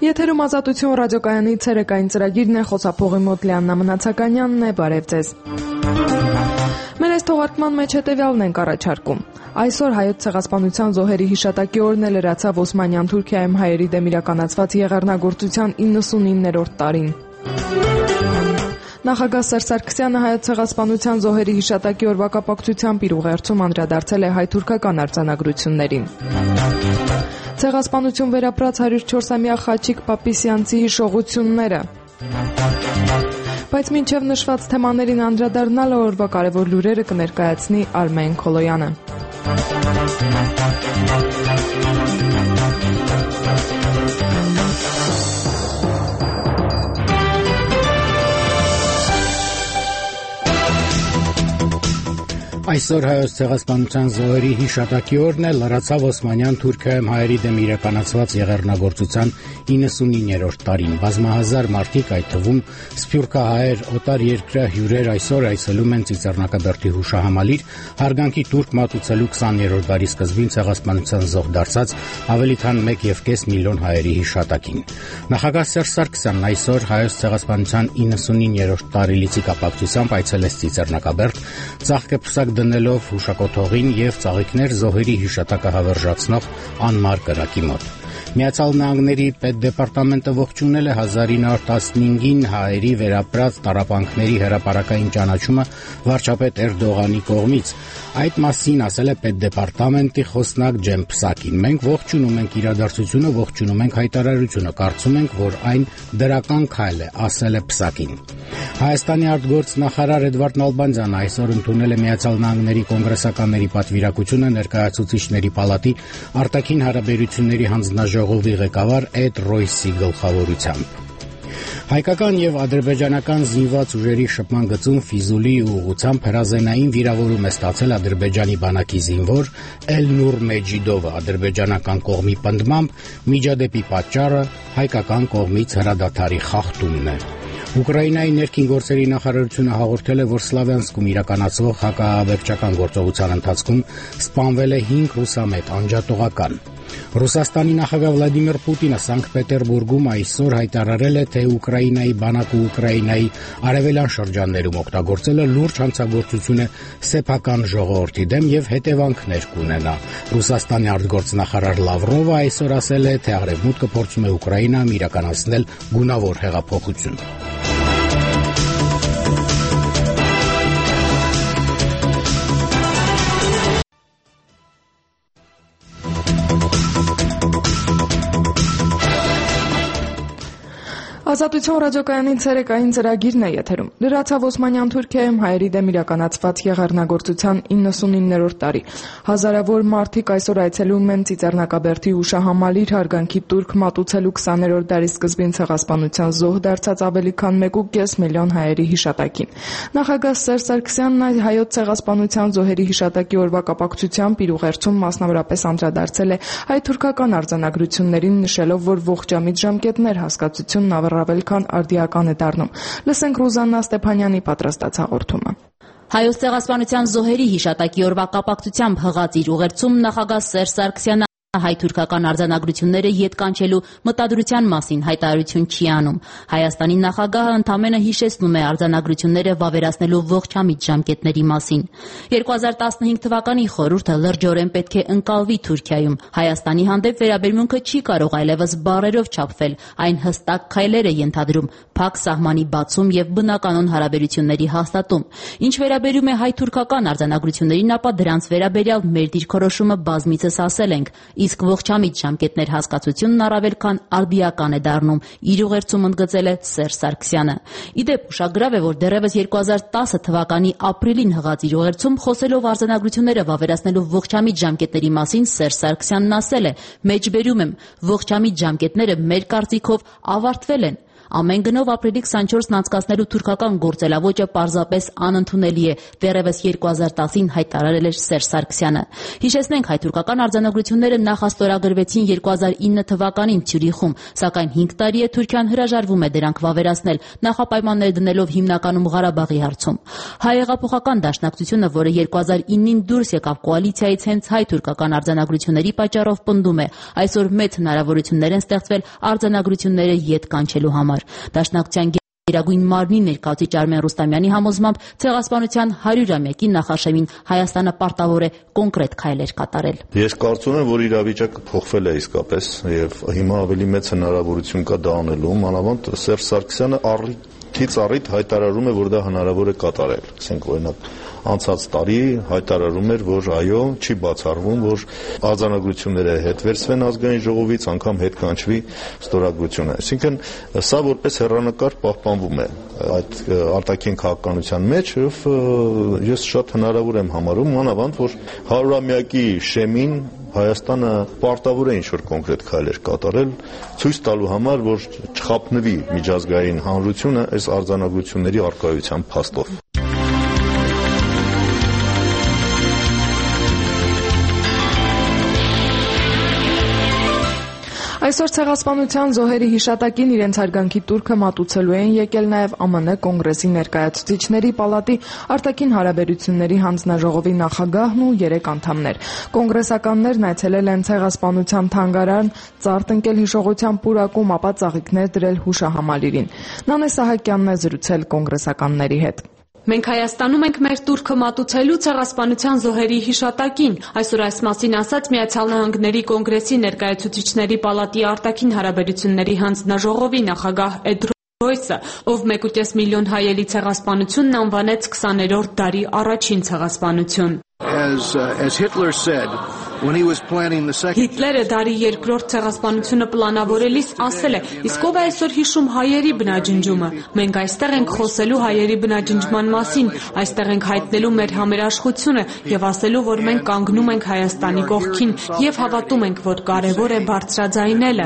Եթերում Ազատություն ռադիոկայանի ցերեկային ծրագիրն է, խոսափողի մոտ Լիաննա Մնացականյանն է, բարև ձեզ։ Մեր այս թողարկման մեջ հետևյալն ենք առաջարկում։ Այսօր հայոց ցեղասպանության զոհերի հիշատակի օրն է լրացավ Օսմանյան Թուրքիայում հայերի դեմ իրականացված եղեռնագործության 99-րդ տարին։ Նախագահ Սերժ Սարգսյանը հայոց ցեղասպանության զոհերի հիշատակի օրվա կապակցությամբ իր ուղերձում անդրադարձել է հայ-թուրքական արձանագրություններին։ Ցեղասպանություն վերապրած 104-ամյա Խաչիկ Պապիսյանցի հիշողությունները։ Բայց մինչև նշված թեմաներին անդրադառնալը օրվա կարևոր լուրերը կներկայացնի Արմեն Քոլոյանը։ Այսօր հայոց ցեղասպանության զոհերի հիշատակի օրն է, լրացավ Օսմանյան Թուրքիայում հայերի դեմ իրականացված եղեռնագործության 99-րդ տարին։ Բազմահազար մարդիկ, այդ թվում սփյուռքահայեր, օտար երկրյա հյուրեր այսօր այցելում են Ծիծեռնակաբերդի հուշահամալիր, հարգանքի տուրք մատուցելու 20-րդ դարի սկզբին ցեղասպանության զոհ դարձած ավելի քան 1.5 միլիոն հայերի հիշատակին։ Նախագահ Սերժ Սարգսյանն այսօր հայոց ցեղասպանության 99-րդ տարելիցի կապակցությամբ այցելեց Ծիծեռնակաբերդ, ծաղկեպսակ դնելով հուշակոթողին եւ ծաղիկներ զոհերի հիշատակը հավերժացնող անմար կրակի մոտ։ Միացյալ Նահանգների պետդեպարտամենտը ողջունել է 1915-ին հայերի վերապրած տառապանքների հրապարակային ճանաչումը վարչապետ Էրդողանի կողմից։ Այդ մասին ասել է պետդեպարտամենտի խոսնակ Ջեմ Փսակին։ Մենք ողջունում ենք իրադարձությունը, ողջունում ենք հայտարարությունը, կարծում ենք, որ այն դրական քայլ է, ասել է Փսակին։ Հայաստանի արտգործնախարար Էդվարդ Նալբանդյանը այսօր ընդունել է Միացյալ Նահանգների կոնգրեսականների պատվիրակությունը Ներկայացուցիչների պալատի արտաքին հարաբերությունների հանձնաժողովի ղեկավար Էդ Ռոյսի գլխավորությամբ։ Հայկական եւ ադրբեջանական զինված ուժերի շփման գծում Ֆիզուլի ուղղությամբ հրազենային վիրավորում է ստացել Ադրբեջանի բանակի զինվոր Էլնուր Մեջիդովը։ Ադրբեջանական կողմի պնդմամբ միջադեպի պատճառը հայկական կողմից հրադադարի խախտումն է։ Ուկրաինայի ներքին գործերի նախարարությունը հաղորդել է, որ Սլավյանսկում իրականացվող հակաահաբեկչական գործողության ընթացքում սպանվել է 5 ռուսամետ անջատողական։ Ռուսաստանի նախագահ Վլադիմիր Պուտինը Սանկտ Պետերբուրգում այսօր հայտարարել է, թե Ուկրաինայի բանակը Ուկրաինայի արևելյան շրջաններում օգտագործելը լուրջ հանցագործություն է սեփական ժողովրդի դեմ եւ հետևանքներ կունենա։ Ռուսաստանի արտգործնախարար Լավրովը այսօր ասել է, թե Արևմուտքը փորձում է Ուկրաինայում իրականացնել գունավոր հեղափոխություն։ Ազատություն ռադիոկայանի ցերեկային ծրագիրն է եթերում։ Լրացավ Օսմանյան Թուրքիայում հայերի դեմ իրականացված եղեռնագործության 99-րդ տարի։ Հազարավոր մարդիկ այսօր այցելում են Ծիծեռնակաբերդի հուշահամալիր, հարգանքի տուրք մատուցելու 20-րդ դարի սկզբին ցեղասպանության զոհ դարձած ավելի քան 1.5 միլիոն հայերի հիշատակին։ Նախագահ Սերժ Սարգսյանն հայոց ցեղասպանության զոհերի հիշատակի օրվա կապակցությամբ իր ուղերձում մասնավորապես անդրադարձել է հայ-թուրքական արձանագրություններին, նշելով, որ ողջամիտ ժամկետներ հասկացությունն առավել քան արդիական է դառնում։ Լսենք Ռուզաննա Ստեփանյանի պատրաստած հաղորդումը։ Հայոց ցեղասպանության զոհերի հիշատակի օրվա կապակցությամբ հղած իր ուղերձում նախագահ Սերժ Սարգսյանը հայ-թուրքական արձանագրությունները ետ կանչելու մտադրության մասին հայտարարություն չի անում։ Հայաստանի նախագահը ընդամենը հիշեցնում է արձանագրությունները վավերացնելու ողջամիտ ժամկետների մասին։ 2015 թվականի խորհուրդը լրջորեն պետք է ընկալվի Թուրքիայում։ Հայաստանի հանդեպ վերաբերմունքը չի կարող այլևս բառերով չափվել, այն հստակ քայլեր է ենթադրում, փակ սահմանի բացում եւ բնականոն հարաբերությունների հաստատում։ Ինչ վերաբերում է հայ-թուրքական արձանագրություններին, ապա դրանց վերաբերյալ մեր դիրքորոշումը բազմիցս ասել ենք, իսկ ողջամիտ ժամկետներ հասկացությունն առավել քան արդիական է դառնում, իր ուղերձում ընդգծել է Սերժ Սարգսյանը։ Իդեպ ուշագրավ է, որ դեռևս 2010 թվականի ապրիլին հղած իր ուղերձում խոսելով արձանագրությունները վավերացնելու ողջամիտ ժամկետների մասին Սերժ Սարգսյանն ասել է. «Մեջբերում եմ, ողջամիտ ժամկետները մեր կարծիքով ավարտվել են»։ Ամեն գնով ապրիլի 24-ն անցկացնելու թուրքական գործելավոճը պարզապես անընդունելի է, դեռևս 2010-ին հայտարարել էր Սերժ Սարգսյանը։ Հիշեցնենք, հայ-թուրքական արձանագրությունները նախաստորագրվեցին 2009 թվականին Ցյուրիխում, սակայն 5 տարի է Թուրքիան հրաժարվում է դրանք վավերացնել, նախապայմաններ դնելով հիմնականում Ղարաբաղի հարցում։ Հայ-հեղափոխական դաշնակցությունը, որը 2009-ին դուրս եկավ կոալիցիայից, հենց հայ-թուրքական արձանագրությունների պատճառով պնդում է, այսօր մեծ հնարավորություններ են ստեղծվել արձանագրությունները ետ կանչելու համար։ Դաշնակցության գերագույն մարմնի ներկայացուցիչ Արմեն Ռուստամյանի համոզմամբ ցեղասպանության 100-ամյակի նախաշեմին Հայաստանը պարտավոր է կոնկրետ քայլեր կատարել։ Ես կարծում եմ, որ իրավիճակը փոխվել է իսկապես եւ հիմա ավելի մեծ հնարավորություն կա դա անելու, մանավանդ Սերժ Սարգսյանը առիթ հայտարարում է, որ դա հնարավոր է կատարել։ Ասենք օրինակ անցած տարի հայտարարում էր, որ այո, չի բացառվում, որ արձանագրությունները հետ վերցվեն ազգային ժողովից, անգամ հետ կանչվի ստորագրությունը։ Այսինքն սա որպես հեռանկար պահպանվում է այդ արտաքին քաղաքականության մեջ եւ ես շատ հնարավոր եմ համարում, մանավանդ որ 100-ամյակի շեմին Հայաստանը պարտավոր է ինչ-որ կոնկրետ քայլեր կատարել, ցույց տալու համար, որ չխափնվի միջազգային հանրությունը այս արձանագրությունների առկայության փաստով։ Այսօր ցեղասպանության զոհերի հիշատակին իրենց հարգանքի տուրքը մատուցելու են եկել նաև ԱՄՆ կոնգրեսի ներկայացուցիչների պալատի արտաքին հարաբերությունների հանձնաժողովի նախագահն ու 3 անդամներ։ Կոնգրեսականներն այցելել են ցեղասպանության թանգարան, ծարտ ընկել հիշողության պուրակում, ապա ծաղիկներ դրել հուշահամալիրին։ Նանե Սահակյանն է զրուցել կոնգրեսականների հետ։ Մենք Հայաստանում ենք մեր տուրքը մատուցելու ցեղասպանության զոհերի հիշատակին։ Այսօր այս մասին ասաց Միացյալ Նահանգների կոնգրեսի ներկայացուցիչների պալատի արտաքին հարաբերությունների հանձնաժողովի նախագահ Էդ Ռոյսը, ով 1.5 միլիոն հայելի ցեղասպանությունն անվանեց 20-րդ դարի առաջին ցեղասպանություն։ Հիտլերը դարի երկրորդ ցեղասպանությունը պլանավորելիս ասել է. իսկ ով է այսօր հիշում հայերի բնաջնջումը։ Մենք այստեղ ենք խոսելու հայերի բնաջնջման մասին, այստեղ ենք հայտնելու մեր համերաշխությունը եւ ասելու, որ մենք կանգնում ենք Հայաստանի կողքին եւ հավատում ենք, որ կարեւոր է բարձրաձայնելը։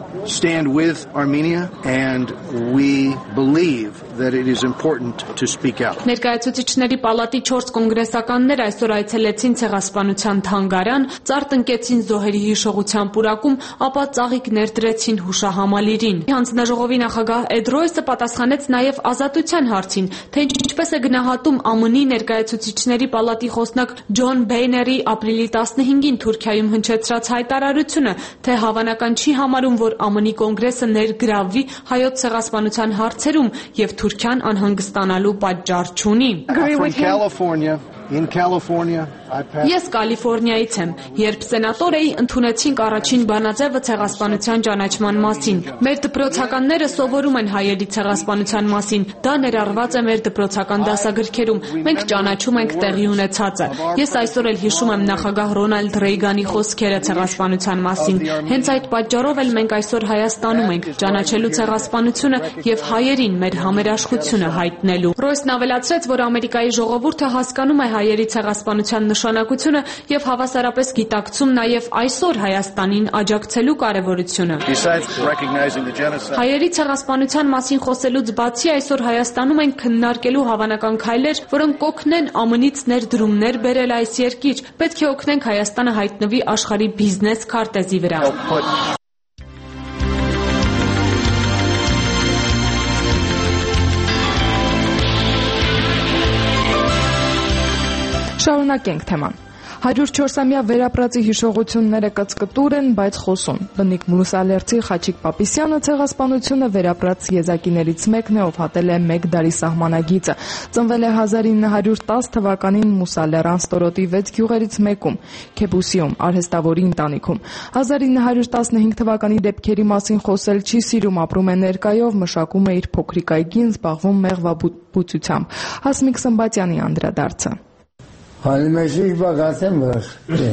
Ներկայացուցիչների պալատի 4 կոնգրեսականներ այսօր այցելեցին ցեղասպանության թանգարան, ծարտ ընկեցին զոհերի հիշողության պուրակում, ապա ծաղիկներ դրեցին հուշահամալիրին։ Հանձնաժողովի նախագահ Էդ Ռոյսը պատասխանեց նաև ազատության հարցին, թե ինչպես է գնահատում ԱՄՆ-ի ներկայացուցիչների պալատի խոսնակ Ջոն Բեյների ապրիլի 15-ին Թուրքիայում հնչեցրած հայտարարությունը, թե հավանական չի համարում, որ ԱՄՆ-ի կոնգրեսը ներգրավվի հայոց ցեղասպանության հարցերում եւ Թուրքիան անհանգստանալու պատճառ չունի։ Ես Կալիֆոռնիայից եմ։ Երբ սենատոր էի, ընդունեցինք առաջին բանաձևը ցեղասպանության ճանաչման մասին։ Մեր դպրոցականները սովորում են հայերի ցեղասպանության մասին։ Դա ներառված է մեր դպրոցական դասագրքերում։ Մենք ճանաչում ենք տեղի ունեցածը։ Ես այսօր էլ հիշում եմ նախագահ Ռոնալդ Ռեյգանի խոսքերը ցեղասպանության մասին։ Հենց այդ պատճառով էլ մենք այսօր Հայաստանում ենք, ճանաչելու ցեղասպանությունը եւ հայերին մեր համերաշխությունը հայտնելու։ Ռոյսն ավելացրեց, որ Ամերիկայի ժողովուրդը հասկանում է հայերի ցեղասպանության նշանակությունը եւ հավասարապես գիտակցում նաեւ այսօր Հայաստանին աջակցելու կարեւորությունը։ Հայերի ցեղասպանության մասին խոսելուց բացի այսօր Հայաստանում ենք քննարկելու հավանական քայլեր, որոնք կօգնեն ԱՄՆ-ից ներդրումներ բերել այս երկիր։ Պետք է օգնենք Հայաստանը հայտնվի աշխարհի բիզնես քարտեզի վրա։ Շարունակենք թեման։ 104-ամյա վերապրածի հիշողությունները կծկտուր են, բայց խոսուն։ Բնիկ մուսալերցի Խաչիկ Պապիսյանը ցեղասպանությունը վերապրած եզակիներից մեկն է, ով հատել է 1 դարի սահմանագիծը։ Ծնվել է 1910 թվականին Մուսալերան ստորոտի 6 գյուղերից մեկում, Քեբուսիում, արհեստավորի ընտանիքում։ 1915 թվականի դեպքերի մասին խոսել չի սիրում, ապրում է ներկայով, մշակում է իր փոքրիկ այգին, զբաղվում մեղվաբուծությամբ։ Հասմիկ Սմբատյանի անդրադարձը։ Հալիմեջիկ բաղացեմ որ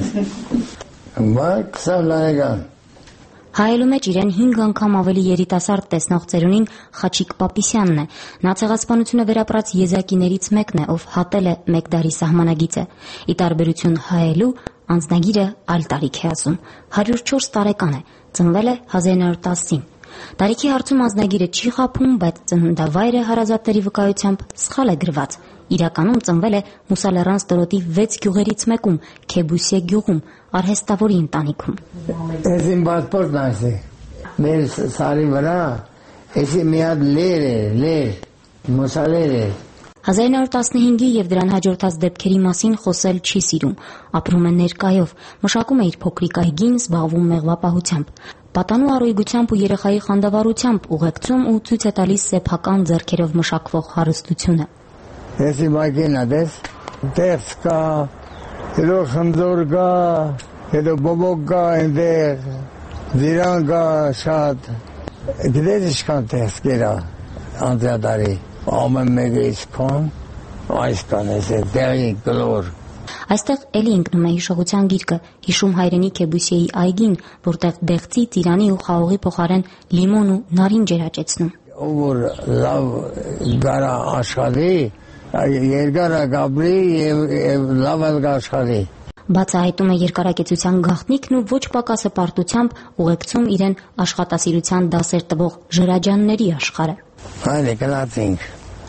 Մակ Սալայգան Հայելու մեջ իրեն 5 անգամ ավելի երիտասարդ տեսնող ծերունին Խաչիկ Պապիսյանն է։ Նա ցեղասպանությունը վերապրած եզակիներից մեկն է, ով հատել է 1 դարի սահմանագիծը։ Ի տարբերություն հայելու, անձնագիրը այլ տարիք է ասում։ 104 տարեկան է, ծնվել է 1910-ին։ Տարիքի հարցում անձնագիրը չի խաբում, բայց ծննդավայրը հարազատների վկայությամբ սխալ է գրված։ Իրականում ծնվել է Մուսալեռան ստորոտի 6 գյուղերից մեկում, Քեբուսիե գյուղում, արհեստավորի ընտանիքում։ Ես իմ պատպորտն ասի, մեր սարի վրա, եսի մի հատ լեր, մուսալեր է։ 1915-ի և դրան հաջորդած դեպքերի մասին խոսել չի սիրում, ապրում է ներկայով, մշակում է իր փոքրիկ այգին, զբաղվում մեղվապահությամբ, պատանու առույգությամբ ու երեխայի խանդավառությամբ ուղեկցում ու ցույց է տալիս սեփական ձեռքերով մշակվող հարստությունը։ Ես իմ այգին ադես, տեղս կա, հետո խնձոր կա, հետո բոբոկ կա այնտեղ, ձիրան կա շատ, գիտես ինչքան տեղս կերա անձյադարի։ Ամեն մեկը իսկան, այս կան ես է տեղի գլոր։ Այստեղ էլի ընկնում է հիշողության գիրկը, հիշում հայրենի Քեբուսիեի այգին, որտեղ դեղցի, ծիրանի ու խաղողի փոխարեն լիմոն ու նարինջ էր աճեցնում։ Որ լավ գարա աշխատի, երկար գաբրի և լավ աշխատի։ Բացահայտում է երկարակեցության գաղտնիքն ու ոչ պակաս հպարտությամբ ուղեկցում իրեն աշխատասիրության դասեր տվող ժրաջանների աշխարհը։ Այլ է կնացինք։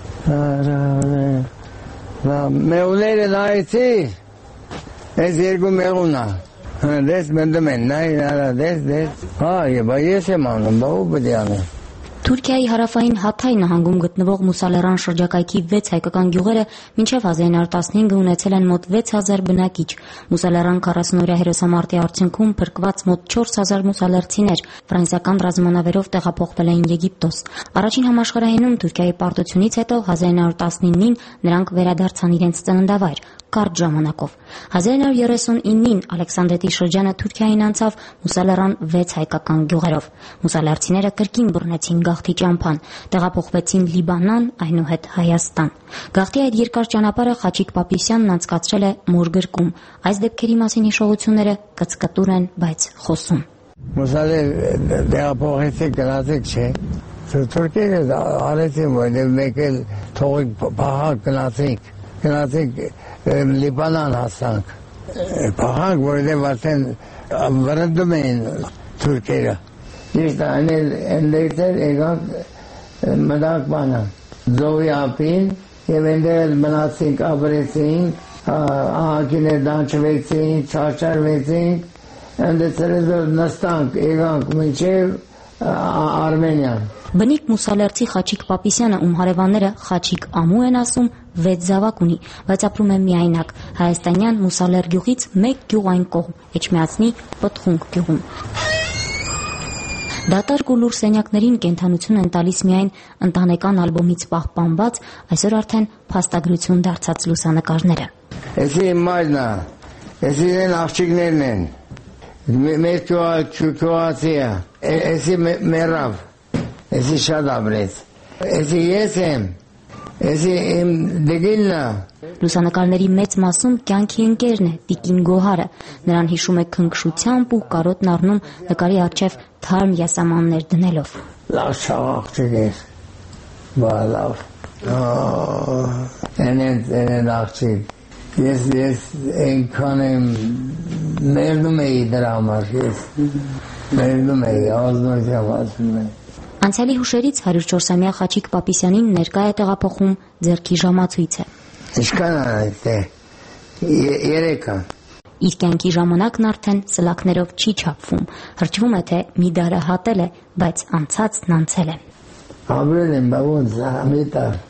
Մեղուները նայեցի, ես երկու մեղունա, դես մնդում են, դես, ես եմ անում, բա ու բդի անում։ Թուրքիայի հարավային Հաթայ նահանգում գտնվող Մուսալեռան շրջակայքի 6 հայկական գյուղերը մինչև 1915-ը ունեցել են մոտ 6000 բնակիչ։ Մուսալեռան 40-օրյա հերոսամարտի արդյունքում փրկված մոտ 4000 մուսալերցիներ ֆրանսիական ռազմանավերով տեղափոխվել էին Եգիպտոս։ Առաջին համաշխարհայինում Թուրքիայի պարտությունից հետո 1919-ին նրանք վերադարձան իրենց ծննդավայր կարճ ժամանակով։ 1939-ին Ալեքսանդրետի շրջանը Թուրքիային անցավ Մուսալեռան 6 հայկական գյուղերով։ Մուսալերցիները կրկին բռնեցին գաղթի ճամփան, տեղափոխվեցին Լիբանան, այնուհետ Հայաստան։ Գաղթի այդ երկար ճանապարհը Խաչիկ Պապիսյանն անցկացրել է Մորգրկում։ Այս դեպքերի մասին հիշողությունները կծկտուր են, բայց խոսում։ Մուսալեր տեղափոխեցի գնացեք չէ։ Թուրքերը արեցին, որ մեկ էլ թողիկ պահակ գնացինք Լիբանան հասանք։ Պահանք, որովհետև արդեն վրընդում էին թուրքերը։ Ճիշտ այնտեղից եկանք մտանք բանը, ձողի ափին և այնտեղ մնացինք, ապրեցինք, ահագիներ դանչվեցինք, չարչարվեցինք, այնտեղ նստանք, եկանք մինչև Արմենիան։ Բնիկ մուսալերցի Խաչիկ Պապիսյանը, ում հարևանները Խաչիկ ամու են ասում, 6 զավակ ունի, բայց ապրում է միայնակ հայաստանյան Մուսալեր գյուղից 1 գյուղ այն կողմ, Էջմիածնի Պտխունք գյուղում։ Դատարկ ու լուր սենյակներին կենդանություն են տալիս միայն ընտանեկան ալբոմից պահպանված, այսօր արդեն փաստագրություն դարձած լուսանկարները։ Էսի իմ մայրն է, էսի են աղջիկներն են, մեր քյուղացի է, էսի մեռավ, էսի շատ ապրեց, էսի ես եմ, էսի իմ դգիլն է։ Լուսանկարների մեծ մասում կյանքի ընկերն է, Տիկին Գոհարը, նրան հիշում է քնքշությամբ ու կարոտն առնում նկարի առջև թարմ յասամաններ դնելով։ Լավ աղջիկ էր, բա լավ, են աղջիկ, ես ենքան եմ մերնում էի դրա համար, ես մերնում էի, ազնությամբ ասում էի։ Անցյալի հուշերից 104-ամյա Խաչիկ Պապիսյանին ներկա է տեղափոխում ձեռքի ժամացույցը։ Ինչքան է, 3 Իր կյանքի ժամանակն արդեն սլաքներով չի չափվում, հրճվում է, թե մի դարը հատել է, բայց անցածն անցել է։ Ապրել եմ, բա ոնց, մի տար,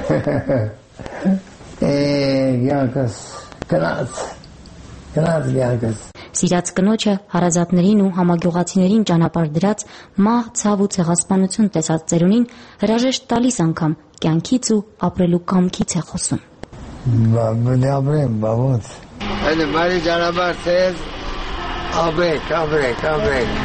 կյանքս, կնած կյանքս։ Սիրած կնոջը հարազատներին ու համագյուղացիներին ճանապարհ դրած մահ, ցավ ու ցեղասպանություն տեսած ծերունին հրաժեշտ տալիս անգամ կյանքից ու ապրելու կամքից է խոսում։ Բա ապրեմ, բա ոնց։ Այդ բարի ճանապարհ ցես, ապրեք։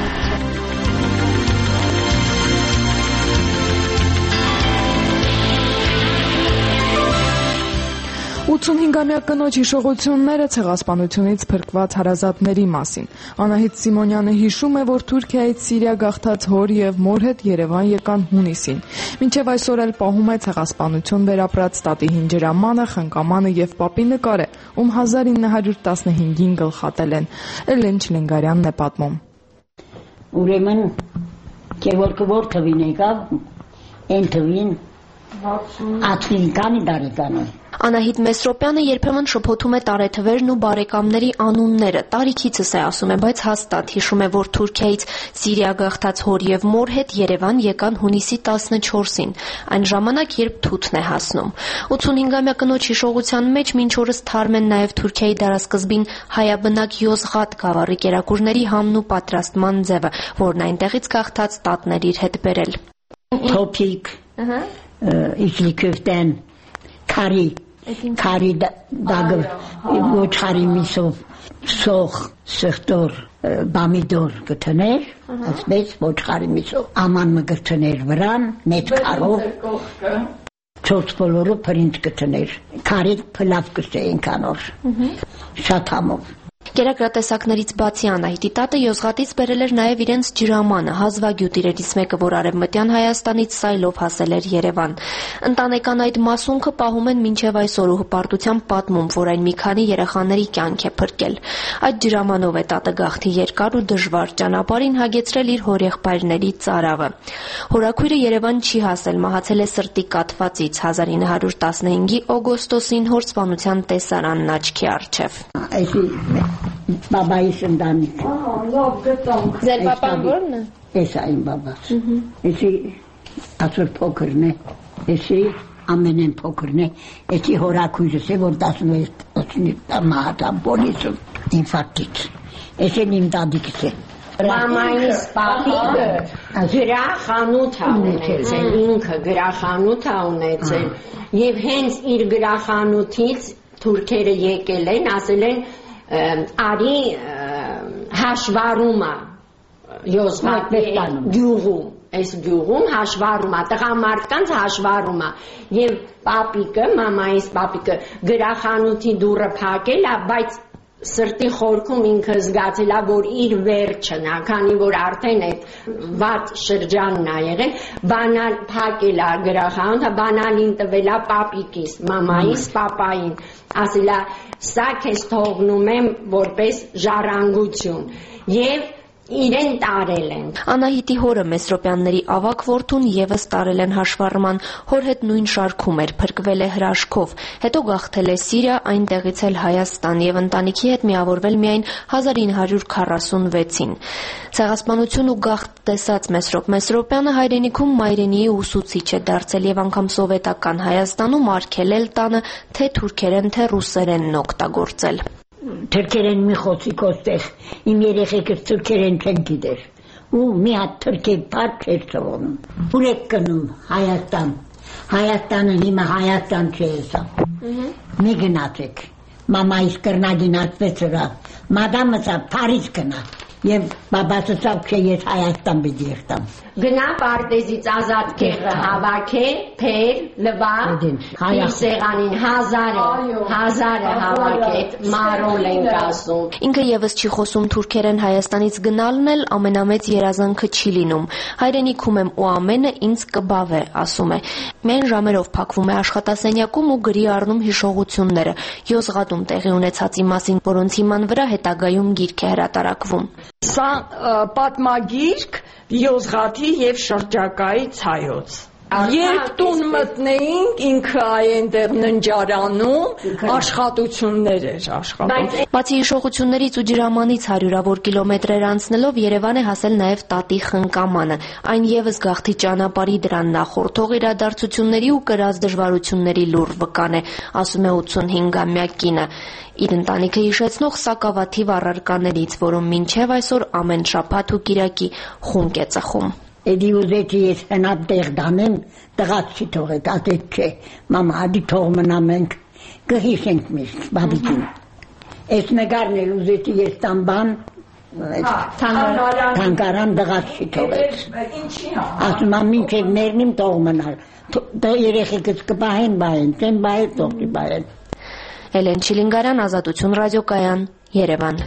85-ամյա կնոջ հիշողությունները ցեղասպանությունից փրկված հարազատների մասին։ Անահիտ Սիմոնյանը հիշում է, որ Թուրքիայից Սիրիա գաղթած հոր եւ մոր հետ Երևան եկան հունիսին։ Մինչև այսօր էլ պահում է ցեղասպանություն վերապրած տատի հինջրամանը, խնկամանը եւ պապի նկարը, ում 1915-ին գլխատել են։ Էլեն Չլենգարյանն է պատմում։ Ուրեմն որ թվին եկավ, այն թվին ատլիկանի դարեկանը։ Անահիտ Մեսրոպյանը երբեմն շփոթում է տարեթվերն ու բարեկամների անունները, տարիքիցս է ասում է, բայց հաստատ հիշում է, որ Թուրքիայից Սիրիա գաղթած հոր եւ մոր հետ Երևան եկան հունիսի 14-ին, այն ժամանակ, երբ թութն է հասնում։ 85-ամյա կնոջ հիշողության մեջ մինչ օրս թարմ են նաեւ Թուրքիայի դարասկզբին հայաբնակ Յոզղատ գավառի կերակուրների համն ու պատրաստման ձևը, որն այնտեղից գաղթած տատն էր իր հետ բերել։ Թոփիկ, իջլիկովտեն, քարի դագը, ոչխարի միսով, սոխ, սխտոր, բամիդոր գտներ, ասպես ոչխարի միսով, աման մը գտներ վրան, մեծ քարով, չորս բոլորը պրինց գտներ, քարի պլավ կստեին կանոր, շատ համով։ Կերակրատեսակներից բացի Անահիտի տատը Յոզղատից բերել էր նաև իրենց ջրամանը, հազվագյուտ իրերից մեկը, որ արևմտյան Հայաստանից սայլով հասել էր Երևան։ Ընտանեկան այդ մասունքը պահում են մինչև այսօր ու հպարտությամբ պատմում, որ այն մի քանի երեխաների կյանք է փրկել։ Այդ ջրամանով է տատը գաղթի երկար ու դժվար ճանապարհին հագեցրել իր հորեղբայրների ծարավը։ Հորաքույրը Երևան չի հասել, մահացել է սրտի կաթվածից 1915-ի օգոստոսին հոր սպանության տեսարանն աչքի առջև։ Բաբայի ընտանիք։ Լավ գտանք։ Ձեր պապան ո՞րն է։ Էս այն բաբաս։ Էսի ասոր փոքրն է, էսի ամենեն փոքրն է, էսի հորաքույրս է, որ 16 մահացավ բոլիսում ինֆարկտից։ Էսին իմ դադիկս է։ Մամայիս պապիկը գրախանութ ա ունեցել, ինքը գրախանութ ա ունեցել, եւ հենց իր գրախանութից թուրքերը եկել են, ասել են արի հաշվառումը Յոզղատի գյուղում, այս գյուղում հաշվառումը, տղամարդկանց հաշվառումը եւ պապիկը, մամայիս պապիկը գրախանութի դուռը փակել ա, բայց սրտի խորքում ինքը զգացել ա, որ իր վերջն ա, քանի որ արդեն այդ վատ շրջանն ա եղել, բանալ փակել ա գրախանութը, բանալին տվել ա պապիկիս, մամայիս պապային, ասել ա սա քեզ թողնում եմ որպես ժառանգություն եւ իրեն տարել են։ Անահիտի հորը Մեսրոպյանների ավագ որդուն եւս տարել են հաշվառման, հոր հետ նույն շարքում էր, փրկվել է հրաշքով, հետո գաղթել է Սիրիա, այնտեղից էլ Հայաստան եւ ընտանիքի հետ միավորվել միայն 1946-ին։ Ցեղասպանություն ու գաղթ տեսած Մեսրոպ Մեսրոպյանը հայրենիքում մայրենիի ուսուցիչ է դարձել եւ անգամ սովետական Հայաստանում արգելել տանը թե թուրքերեն, թե ռուսերենն օգտագործել։ Թուրքերեն մի խոսիկ ոստեղ, իմ երեխեքս թուրքերեն չեն գիտեր, ու մի հատ թուրքե պարկ էր ծողոնում, ուր եք կնում Հայաստան, Հայաստանը հիմա Հայաստան չէ եսա, մի գնացեք, մամայիս կրնագինացվեց վրա, մադամըսա Փարիզ գնա, եւ բաբասը չէ ես Հայաստան բիդի եղտամ։ Գնա պարտեզից ազատ կեղը հավաքը, փեր, լվա, սեղանին հազարը հավաքեց, մարոլ ենք ասում։ Ինքը եւս չի խոսում թուրքերեն, Հայաստանից գնալն էլ ամենամեծ երազանքը չի լինում։ Հայրենիքում եմ ու ամենը ինձ կբավ է, ասում է։ Միայն ժամերով փակվում է աշխատասենյակում ու գրի առնում հիշողությունները, Յոզղատում տեղի ունեցածի մասին, որոնց հիման վրա հետագայում գիրք է հրատարակվում։ Սա պատմագիրք Յոզղատի եւ շրջակայից հայոց։ Երբ տուն մտնեինք, ինքը այնտեղ ննջարանում աշխատություններ էր աշխատում։ Բացի հիշողություններից ու ջրամանից հարյուրավոր կիլոմետրեր անցնելով Երևան է հասել նաև տատի խնկամանը։ Այն եւս գաղթի ճանապարհի դրան նախորդող իրադարձությունների ու կրած դժվարությունների լուռ վկան է, ասում է 85-ամյա կինը։ Իր ընտանիքը հիշեցնող սակավաթիվ առարկաներից, որում մինչև այսօր ամեն շաբաթ ու կիրակի խունկ է ծխում։ Էդի ուզեցի ես հնապ տեղ դանեմ, տղաց չի թողեց, ասեց չէ, մամա ադի թող մնամ ենք, կհիշենք միշտ, բաբիկին։ Ես նգարն էլ ուզեցի ես տան բան, թանկարան տղաց չի թողեց։ Ասում ամ մինչև ներնիմ թող մնալ, երեխեքս կպահեն բայեն, չեն բայել թողի բայեն։ Էլեն Չիլինգարյան, Ազատություն ռադիոկայան, Երևան։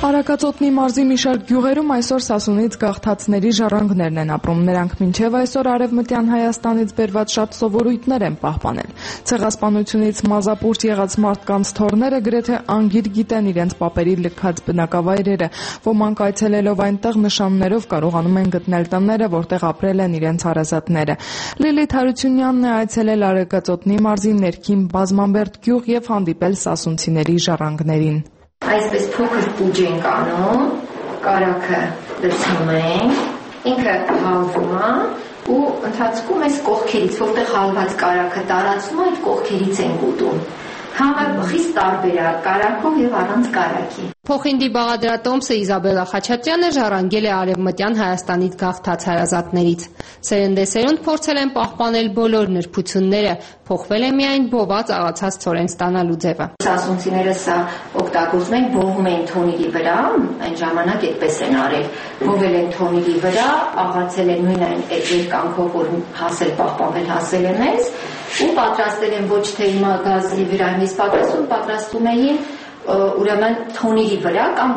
Արագածոտնի մարզի մի շարք գյուղերում այսօր Սասունից գաղթածների ժառանգներն են ապրում։ Նրանք մինչև այսօր Արևմտյան Հայաստանից բերված շատ սովորույթներ են պահպանել։ Ցեղասպանությունից մազապուրճ եղած մարդկանց թոռները գրեթե անգիր գիտեն իրենց պապերի լքած բնակավայրերը։ Ոմանք այցելելով այնտեղ նշաններով կարողանում են գտնել տները, որտեղ ապրել են իրենց հարազատները։ Լիլիթ Հարությունյանն է այցելել Արագածոտնի մարզի ներքին Բազմանբերդ գյուղ եւ հանդիպել սասունցիների ժառանգներին։ Այսպես փոքր պուջ ենք անում, կարագը լցնում ենք, ինքը հալվում է ու ընթացքում այս կողքերից, որտեղ հալված կարագը տարածում է, այդ կողքերից ենք ուտում։ Համը խիստ տարբեր է կարագով եւ առանց կարագի։ Փոխինդի բաղադրատոմսը Իզաբելլա Խաչատրյանը ժառանգել է Արևմտյան Հայաստանից գաղթած հարազատներից։ Սերնդեսերունդ փորձել են պահպանել բոլոր նրբությունները, փոխվել է միայն բոված աղացած ցորեն ստանալու ձևը։ Սասունցիները սա օգտագործում են, բովում են թոնիրի վրա, այն ժամանակ այդպես են արել։ Բովել են թոնիրի վրա, աղացել են նույն այն երկանքով, որ հասել պահպանվել հասել է մեզ, ու պատրաստել են ոչ թե հիմա գազի վրա, εμείς պատրաստում էին ուրեմն թոնիրի վրա կամ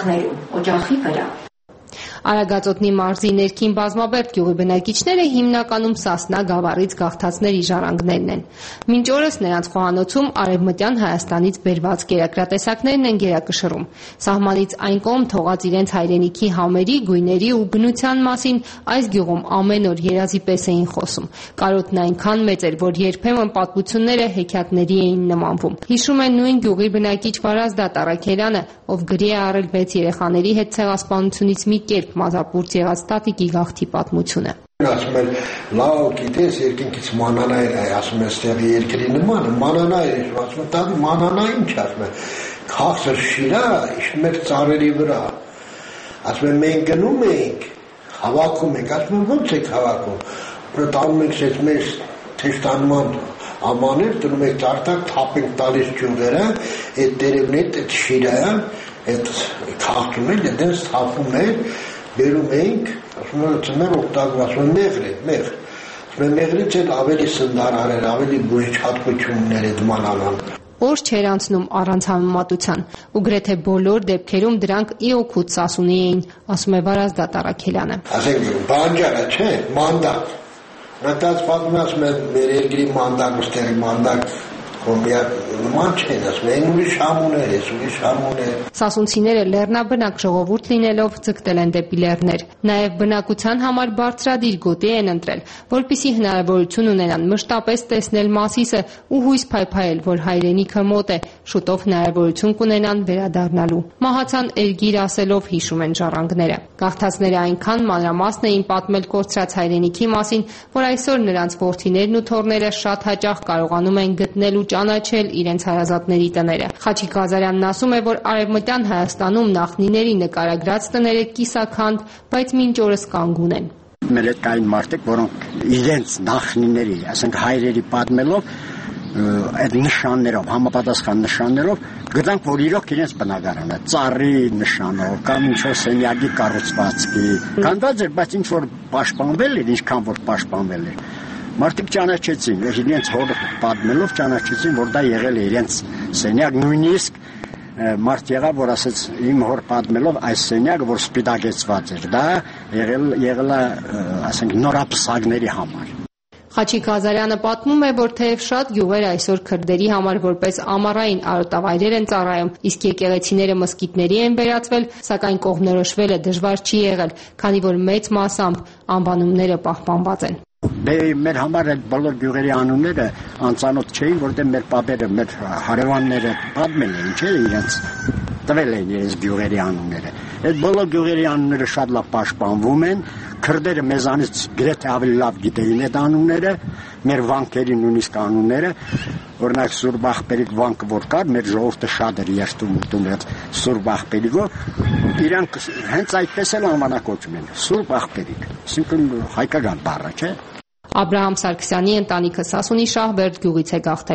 օջախի վրա։ Արագածոտնի մարզի ներքին Բազմաբերդ գյուղի բնակիչները հիմնականում Սասնա գավառից գաղթածների ժառանգներն են։ Մինչ օրս նրանց խոհանոցում Արևմտյան Հայաստանից բերված կերակրատեսակներն են գերակշռում։ Սահմանից այն կողմ թողած իրենց հայրենիքի համերի, գույների ու բնության մասին այս գյուղում ամեն օր երազի պես էին խոսում։ Կարոտն այնքան մեծ էր, որ երբեմն պատմությունները հեքիաթների էին նմանվում։ Հիշում են նույն գյուղի բնակիչ Վարազդատ Առաքելյանը, ով գրի է առել 6 երեխաների հետ ցեղասպանությունից մի կերպ մազապուրճ եղած տատիկի գաղթի պատմությունը։ Ասում են, լավ գիտես, երկինքից մանանայր է, ասում են, ստեղի երկրի նման, մանանայր է, ասում են, տատի մանանա ինչ, ասում են, քաղցր շիրա, իշում էր ծառերի վրա, ասում են, մենք գնում ենք, հավաքում ենք, ասում են, ոնց եք հավաքում, որ տանում ենք սետ մեր թեշտանման ամաներ, դնում ենք ծարտակ, թապ ենք տալիս ճյուղերը, այդ տերևն այդ շիրայան, այդ քաղցում են, դենց թափում են, բերում ենք, ասում են, ծմեր օգտագործում մեղր, մեղրից էլ ավելի սնդարար էր, ավելի բույր հատկություններ է դմանանան։ Օր չէր անցնում առանց համեմատության, ու գրեթե բոլոր դեպքերում դրանք ի օգուտ Սասունի էին, ասում է Վարազդատ Առաքելյանը։ Ասենք, բանջարը չէ, մանդատ։ Նտած պատմում ասում են, մեր երկրի մանդակ, ուստեղի մանդակ, նման չեն, ասում են, ուրիշ համուներ։ Սասունցիները լեռնաբնակ ժողովուրդ լինելով ձգտել են դեպի լեռներ։ Նաև բնակության համար բարձրադիր գոտի են ընտրել, որպեսզի հնարավորություն ունենան մշտապես տեսնել Մասիսը ու հույս փայփայել, որ հայրենիքը մոտ է, շուտով հնարավորություն կունենան վերադառնալու։ Մահացան Էրգիր ասելով հիշում են ժառանգները։ Գաղթածները այնքան մանրամասն էին պատմել կորցրած հայրենիքի մասին, որ այսօր նրանց որդիներն ու թոռները շատ հաճախ կարողանում են գտնել ու ճանաչել իրենց հարազատների տները։ Խաչիկ Ղազարյանն ասում է, որ Արևմտյան Հայաստանում նախնիների նկարագրած տները կիսաքանդ, բայց մինչ օրս կանգուն են։ Մեր հետ կային մարդիկ, որոնք իրենց նախնիների, ասենք հայրերի պատմելով այդ նշաններով, համապատասխան նշաններով գտանք, որ իրոք իրենց բնակարանը ծառի նշանով կամ ինչ-որ սենյակի կառուցվածքի կանգնած էր, բայց ինչ-որ պաշտպանվել էր, ինչքան որ պաշտպանվել էր։ Մարդիկ ճանաչեցին, իրենց հորը պատմելով ճանաչեցին, որ դա եղել է իրենց սենյակ, նույնիսկ մարդ եղավ, որ ասեց իմ հոր պատմելով այս սենյակը, որ սպիտակեցված էր, դա եղել է, ասենք, նորապսակների համար։ Խաչիկ Ղազարյանը պատմում է, որ թեև շատ գյուղեր այսօր քրդերի համար որպես ամառային արոտավայրեր են ծառայում, իսկ եկեղեցիները մզկիթների են վերածվել, սակայն կողմնորոշվելը դժվար չի եղել, քանի որ մեծ մասամբ անվանումները պահպանված են։ Մեր համար այդ բոլոր գյուղերի անունները անծանոթ չէին, որտեղ մեր պապերը, մեր հարևանները պատմել էին, չէ՞, իրենց տվել էին իրենց գյուղերի անունները։ Այդ բոլոր գյուղերի անունները շատ լավ պաշտպանվում են, քրդերը մեզանից գրեթե ավելի լավ գիտեին այդ անունները, մեր վանքերի նույնիսկ անունները, օրինակ Սուրբ Աղբերիկ վանքը որ կար, մեր ժողովուրդը շատ էր երթում ուտում այդ Սուրբ Աղբերիկով, իրանք հենց այդպես էլ անվանակոչում են, Սուրբ Աղբերիկ, այսինքն հայկական բառը, չէ՞։ Աբրահամ Սարգսյանի ընտանիքը Սասունի Շահբերդ գյուղից է գաղթել։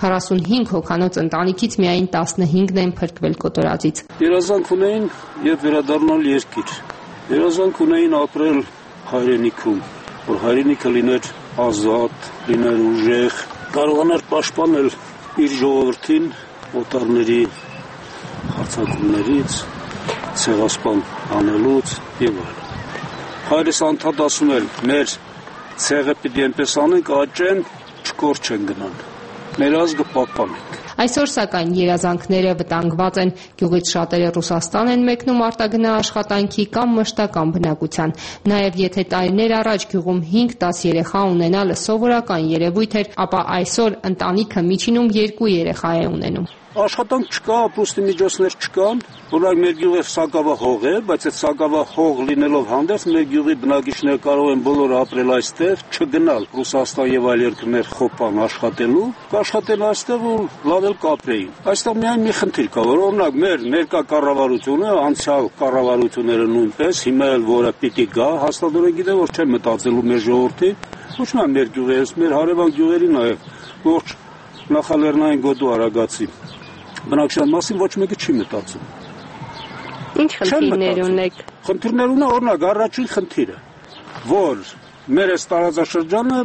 45 հոգանոց ընտանիքից միայն 15-ն են փրկվել կոտորածից։ Երազանք ունեին եւ վերադառնալ երկիր։ Երազանք ունեին ապրել հայրենիքում, որ հայրենիքը լիներ ազատ, լիներ ուժեղ, կարողանար պաշտպանել իր ժողովրդին օտարների հարձակումներից, ցեղասպան անելուց եւ այլն։ Հայրս անդադ ասում էր, մեր ցեղը պիտի այնպես անենք, աճեն, չկորչեն գնան։ Մեր ազգը պահպանենք։ Այսօր սակայն երազանքները վտանգված են, գյուղից շատերը Ռուսաստան են մեկնում արտագնա աշխատանքի կամ մշտական բնակության։ Նաև եթե տարիներ առաջ գյուղում 5-10 երեխա ունենալը սովորական երևույթ էր, ապա այսօր ընտանիքը միջինում 2 երեխա է ունենում։ Աշխատանք չկա, ապրուստի միջոցներ չկան, օրինակ մեր գյուղը սակավահող է, բայց այդ սակավահող լինելով հանդերձ մեր գյուղի բնակիչները կարող են բոլորը ապրել այստեղ, չգնալ Ռուսաստան եւ այլ երկրներ խոպան աշխատելու, կաշխատել այստեղ ու լավ էլ կապրեին։ Այստեղ միայն մի խնդիր կա, որ օրինակ մեր ներկա կառավարությունը, անցյալ կառավարությունները նույնպես, հիմա էլ որը պիտի գա, հաստատորեն գիտեմ, որ չեն մտածելու մեր ժողովրդի, ոչ միայն մեր գյուղի, մեր հարևան գյուղերի նաեւ ողջ նախալեռնային գոտու Արագածի բնակչության մասին ոչ մեկը չի մտածում։ Ինչ խնդիրներ ունեք։ Խնդիրներ ունի, օրինակ, առաջին խնդիրը, որ մեր այս տարածաշրջանը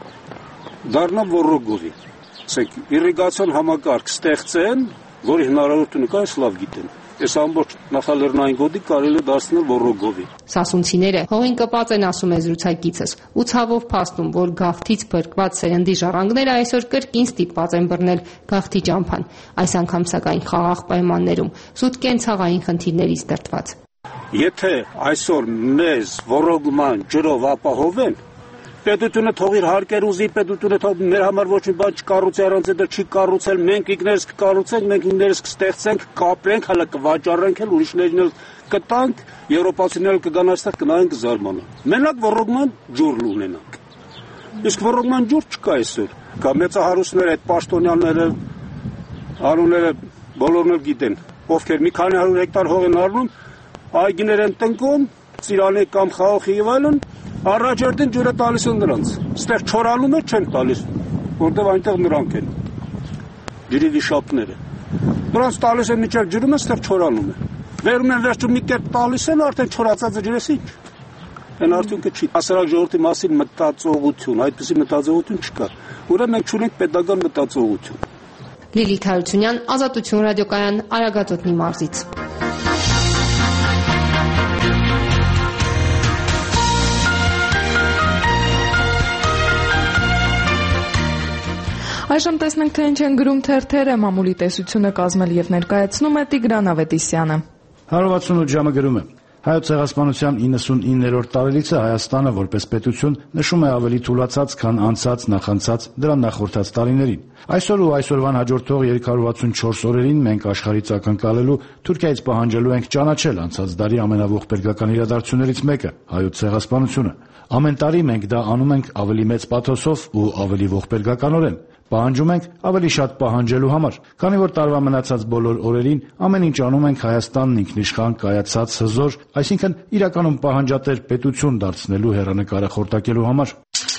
դառնա ոռոգովի։ Ասենք, իրիգացիոն համակարգ ստեղծեն, որի հնարավորությունը կա, լավ գիտեն։ Այս ամբողջ նախալեռնային գոտի կարելի է դարձնել ոռոգովի։ Սասունցիները հողին կպած են, ասում է զրուցակիցս, ու ցավով փաստում, որ գաղթից փրկված սերնդի ժառանգները այսօր կրկին ստիպված են բռնել գաղթի ճամփան, այս անգամ սակայն խաղաղ պայմաններում, զուտ կենցաղային խնդիրներից դրդված։ Եթե այսօր մեզ ոռոգման ջրով ապահովեն, պետությունը թող իր հարկեր ուզի, պետությունը թող մեր համար ոչ մի բան չկառուցի, առանց դա չի կառուցել, մենք ինքներս կկառուցենք, մենք ինքներս կստեղծենք, կապրենք, հələ կվաճառենք, ուրիշներին էլ կտանք, եվրոպացիները կգան այստեղ կնայեն կզարմանան։ Մենակ ոռոգման ջուր ունենանք։ Իսկ ոռոգման ջուր չկա այսօր։ Կա մեծահարուստները, այդ պաշտոնյաները, անունները բոլորն էլ գիտեն, ովքեր մի քանի 100 հեկտար հող են առնում, այգիներ են տնկում, ծիրանի կամ խաղողի եւ այլն, առաջերտին ջուրը տալիս են նրանց։ Ստեղ չորանում է չեն տալիս, որտեղ այնտեղ նրանք են։ Ջրի վիշապները։ Նրանց տալիս են միջև ջրում է, ստեղ չորանում է։ Վերում են վերջում մի կերպ տալիս են, արդեն չորացածը ջրես ինչ։ Այն արդյունքը չի։ Հասարակ ժողովրդի մասին մտածողություն, այդպիսի մտածողություն չկա։ Ուրեմն մենք չունենք պետական մտածողություն։ Լիլիթ Հարությունյան, Ազատություն ռադիոկայան, Արագածոտնի մարզից։ Այժմ տեսնենք, թե ինչ են գրում թերթերը, մամուլի տեսությունը կազմել եւ ներկայացնում է Տիգրան Ավետիսյանը։ 168 ժամը գրում է. Հայոց ցեղասպանության 99-րդ տարելիցը Հայաստանը որպես պետություն նշում է ավելի թուլացած, քան անցած, նախանցած, դրան նախորդած տարիներին։ Այսօր ու այսօրվան հաջորդող 364 օրերին մենք աշխարհից ակնկալելու Թուրքիայից պահանջելու ենք ճանաչել անցած դարի ամենաողբերգական իրադարձություններից մեկը՝ հայոց ցեղասպանությունը։ Ամեն տարի մենք դա անում ենք ավելի մեծ պաթոսով ու ավելի ողբերգականորեն։ Պահանջում ենք ավելի շատ պահանջելու համար, քանի որ տարվա մնացած բոլոր օրերին ամեն ինչ անում ենք Հայաստանն ինքնիշխան կայացած հզոր, այսինքն իրականում պահանջատեր պետություն դարձնելու հեռանկարը խորտակելու համար։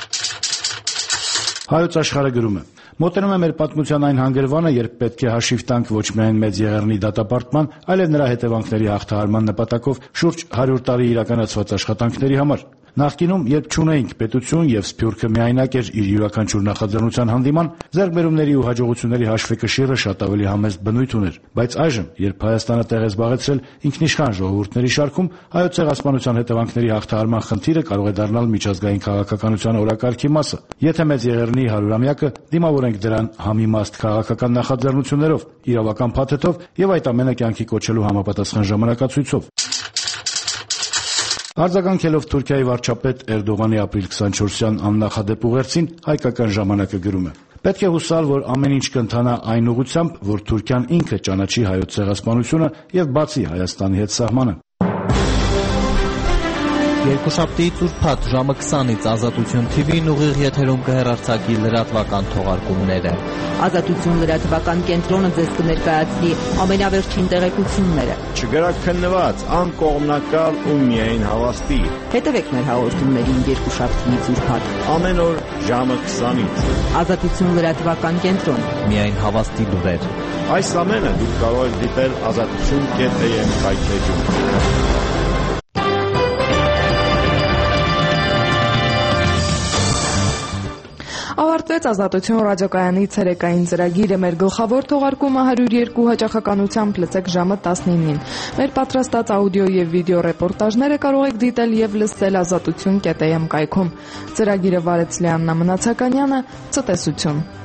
Հայոց աշխարհը գրում է. Մոտենում է մեր պատմության այն հանգրվանը, երբ պետք է հաշիվ տանք ոչ միայն մեծ Եղեռնի դատապարտման, այլև նրա հետևանքների հաղթահարման նպատակով շուրջ 100 տարի իրականացված աշխատանքների համար։ Նախկինում, երբ չունեինք պետություն եւ Սփյուռքը միայնակ էր իր յուրաքանչյուր նախաձեռնության հանդիման, ձեռքբերումների ու հաջողությունների հաշվեկշիռը շատ ավելի համեստ բնույթ ուներ, բայց այժմ, երբ Հայաստանը տեղ է զբաղեցրել ինքնիշխան ժողովուրդների շարքում, հայոց ցեղասպանության հետևանքների հաղթահարման խնդիրը կարող է դառնալ միջազգային քաղաքականության օրակարգի մասը։ Եթե մեծ Եղեռնի 100-ամյակը դիմավորենք դրան համիմաստ քաղաքական նախաձեռնություններով, իրավական փաթեթով եւ այդ ամենը կյանքի կոչելու համապատասխան ժամանակացույցով։ Արձագանքելով Թուրքիայի վարչապետ Էրդողանի ապրիլ 24-յան աննախադեպ ուղերձին, հայկական ժամանակը գրում է. Պետք է հուսալ, որ ամեն ինչ կընթանա այն ուղղությամբ, որ Թուրքիան ինքը ճանաչի հայոց ցեղասպանությունը եւ բացի Հայաստանի հետ սահմանը։ Երկուշաբթի ծուրփաթ ժամը 20-ից Ազատություն TV-ն ուղիղ եթերում կհեռարձակի լրատվական թողարկումները։ Ազատություն լրատվական կենտրոնը ձեզ կներկայացնի ամենավերջին տեղեկությունները։ Չգրաքննված, անկողմնակալ ու միայն հավաստի։ Հետևեք մեր հաղորդումներին երկուշաբթի ծուրփաթ։ Ամեն օր ժամը 20-ից։ Ազատություն լրատվական կենտրոն։ Միայն հավաստի լուրեր։ Այս ամենը դուք կարող եք դիտել azatutun.am հայտնեջում։ Ավարտվեց Ազատություն ռադիոկայանի ցերեկային ծրագիրը։ Մեր գլխավոր թողարկումը 102 հաճախականությամբ լսեք ժամը 19-ին։ Մեր պատրաստած աուդիո եւ վիդեո ռեպորտաժները կարող եք դիտել եւ լսել azatutun.am կայքում։ Ծրագիրը վարեց Լիաննա Մնացականյանը։ Ցտեսություն։